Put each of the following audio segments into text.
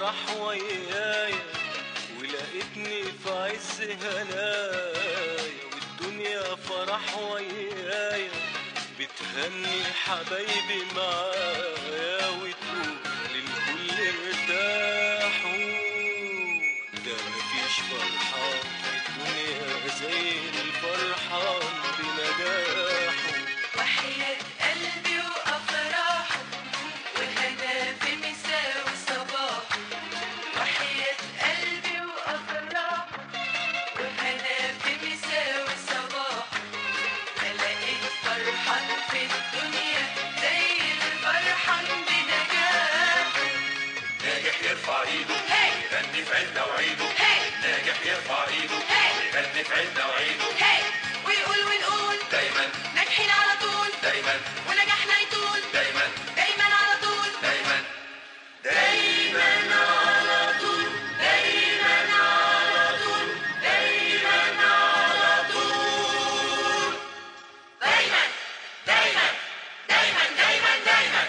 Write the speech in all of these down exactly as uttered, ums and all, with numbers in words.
فرح ويايا، ولقيتني في عز هنايا، والدنيا فرح ويايا بتهني حبايبي معايا، وتقول للكل ارتاحوا. ده مفيش فرحة في الدنيا زي الفرحان بنجاحه. وحياة قلبي وأفراحه وهنا في مساء وصباحه، وحياة قلبي وأفراحه وهنا في مساء وصباحه، ما لقيت فرحان في الدنيا زي الفرحان بنجاحه. ناجح يرفع ايده يغني في عيننا وعيده، ناجح يرفع ايده يغني في عيننا وعيده، ويقول ونقول دايما ناجحين على طول، دايما ونجاحنا يطول دايما دايما على طول، دايما دايما على طول، دايما على طول، دايما على طول، دايما دايما دايما دايما دايما.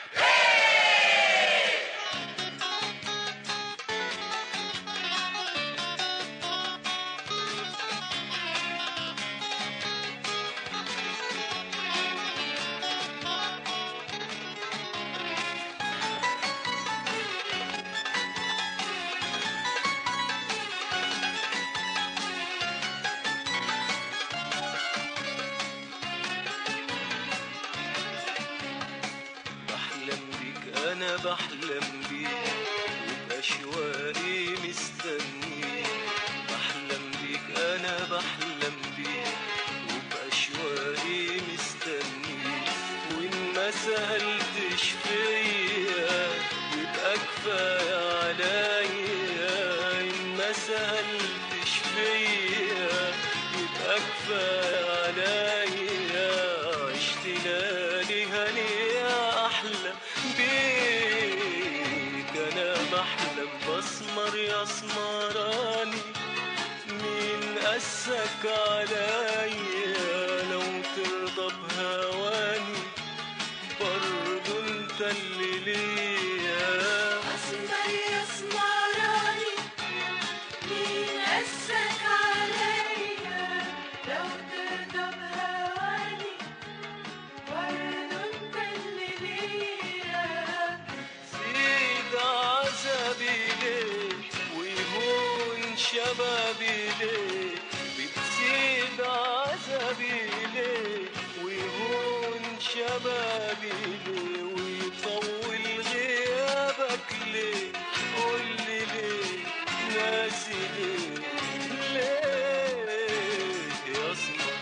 بحلم بيك أنا بحلم بيك وبأشواقي مستنيك، بحلم بيك أنا بحلم بيك وبأشواقي مستنيك، وإن ما سألتش فيا يبقى كفاية عليا، إن ما سألتش فيا يبقى كفاية عليا، عشت ليالي هنية أحلم بيك، أنا بحلم بسمر يا سمراني، مين قاسك عليا لو ترضى بهواني برضو انت اللي ليا. أسمر يا سمراني، مين قاسك عليا لو ترضى بهواني برضو انت اللي ليا. زيد عذابي ليه ويهون شبابي ليه، بتزيد عذابي ليه ويهون شبابي ليه، ويطول غيابك ليه، قولي ليه ناسي ليه، ليه يا سمر.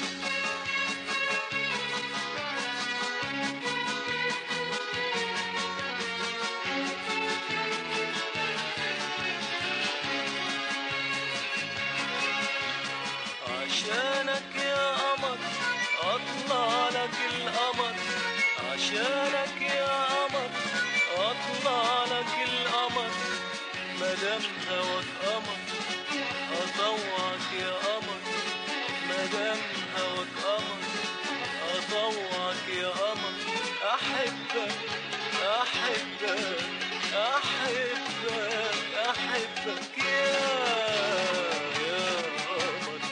عشانك يا قمر اطلع لك القمر، عشانك يا قمر اطلع لك القمر، مدام هواك قمر اطوعك يا قمر، مدام هواك قمر اطوعك يا قمر، احبك احبك احبك احبك يا يا قمر.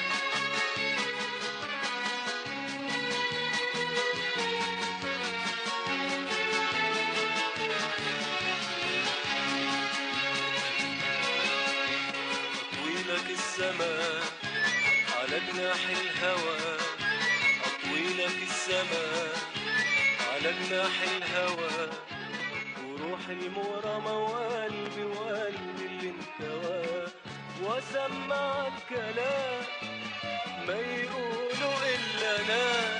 أطويلك السماء على جناح الهوى، أطويلك السماء على جناح الهوى، وروحي المغرمة وقلبي وقلبي اللي انكوى، واسمعك كلام ما يقولوا إلا أنا،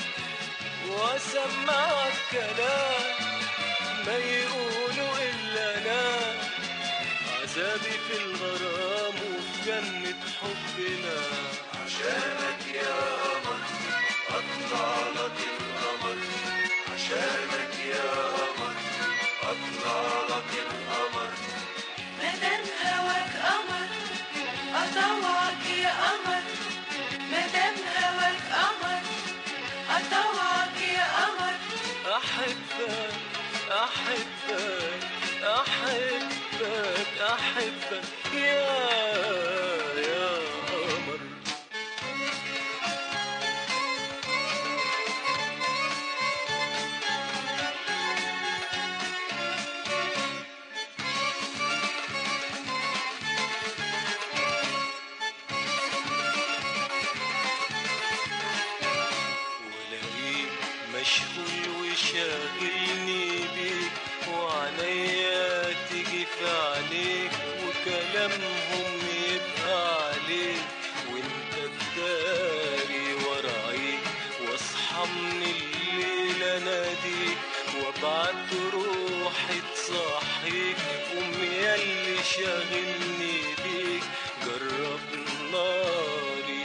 واسمعك كلام ما يقولوا إلا أنا، عذابي في الغرام وفي جنة حبنا. عشانك يا قمر اطلع لك القمر، عشانك يا قمر اطلع لك القمر، مدام هواك قمر أطوعك يا قمر، مدام هواك قمر أطوعك يا قمر، أحبك أحبك أحبك أحبك يا يا قمر. ولاقيك مشغول وشاغلني بيك، وعليا تيجي في عينيك وكلامهم يبقى عليك، وانت تداري ورايك واصحى من الليل اناديك وابعت روحي تصحيك. قوم ياللي شاغلني بيك جرب ناري.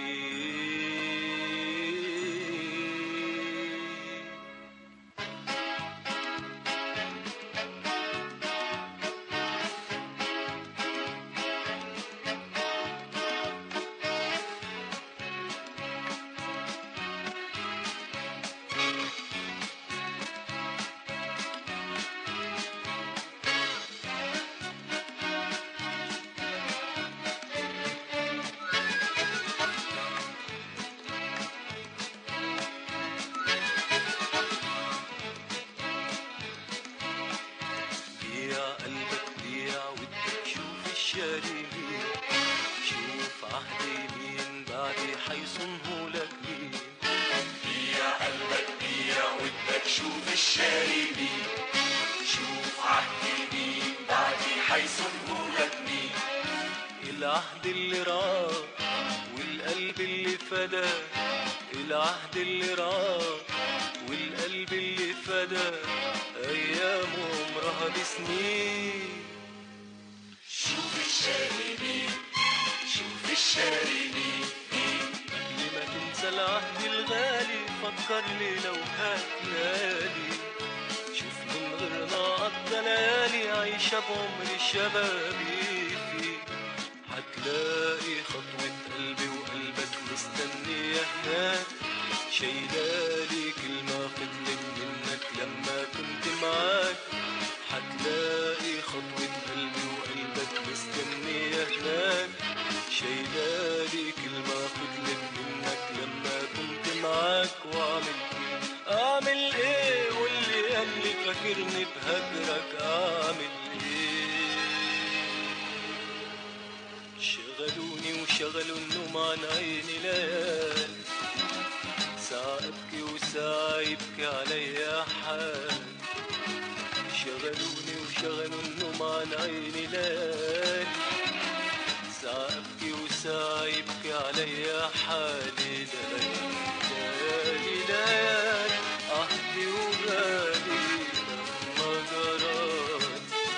بيع قلبك بيع ودك شوف الشاري مين، شوف عهد يمين بعدي حيصنهولك مين. بيع قلبك بيع ودك شوف الشاري مين، شوف عهد مين بعدي حيصنهولك مين. العهد اللي راح والقلب اللي فدى، العهد اللي راح والقلب اللي فدى، أيام عمرها بسنين. شوف الشاري مين، شوف الشاري مين. قبل ما تنسى العهد الغالي فكر لي لو هتلاقي، شوف من غيرنا قضى ليالي عايشة بعمر شبابي فيه. هتلاقي خطوة قلبي وقلبك مستنية هناك، شايلالي كلمة فضلت منك لما كنت معاك. هتلاقي خطوة قلبي وقلبك مستنية هناك، شايلالي كلمة فضلت منك لما كنت معاك. واعمل ايه اعمل ايه واللي قال لي فاكرني بهجرك اعمل ايه. شغلوني وشغلوا النوم عن عيني ليالي، ساعة ابكي وساعة يبكي عليا حال. شغلوني وشغلوا النوم عن عيني ليالي، ساعة ابكي وساعة يبكي عليا حالي. ليالي ليالي عهدي وغالي لما جرالي.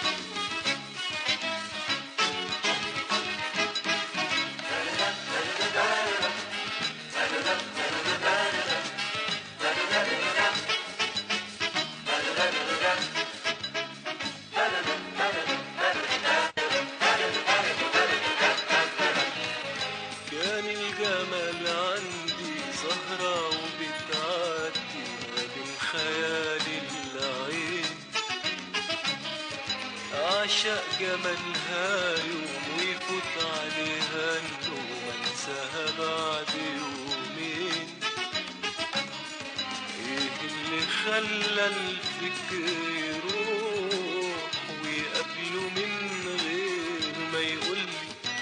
كان الجمال عندي سهرة وبتعدي ما بين خيالي العين، أعشق جمالها يوم ويفوت عليها النوم أنساها بعد يومين. إيه اللي خلى الفكر يروح ويقابله من غير ما يقولي؟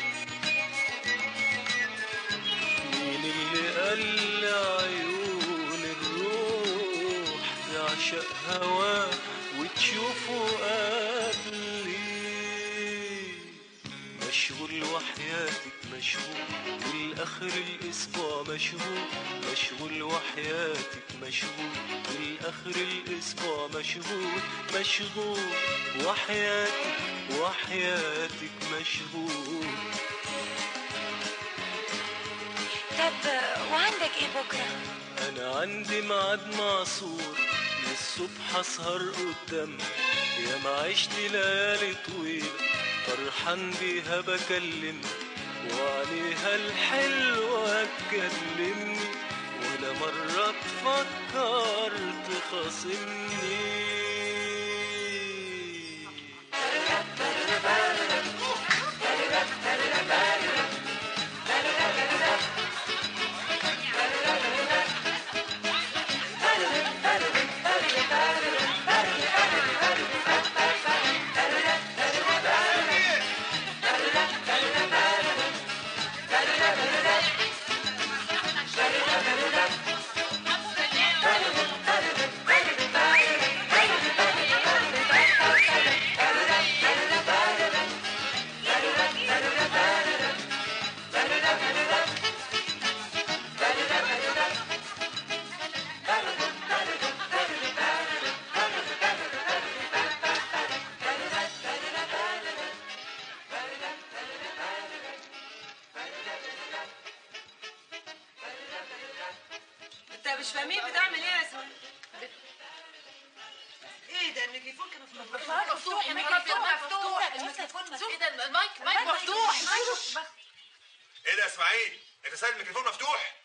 مين اللي قال عيون الروح تعشق هواه وتشوفه قبلي؟ مشغول وحياتك مشغول والآخر الأسبوع مشغول، مشغول وحياتك مشغول والآخر الأسبوع مشغول، مشغول وحياتك وحياتك مشغول. طب وعندك ايه بكرة؟ أنا عندي ميعاد معصور للصبح أسهر قدامك، يا ما عشت ليالي طويلة فرحان بيها بكلمك، وعليها الحلوة تكلمني ولا مرة تفكر تخاصمني. مش فاهمين بتعمل ايه يا اسماء؟ ايه ده الميكروفون كان مفتوح؟ مفتوح الميكروفون مفتوح الميكروفون مفتوح. ايه ده المايك مايك مفتوح. ايه ده يا اسماعيل؟ انت سايب الميكروفون مفتوح؟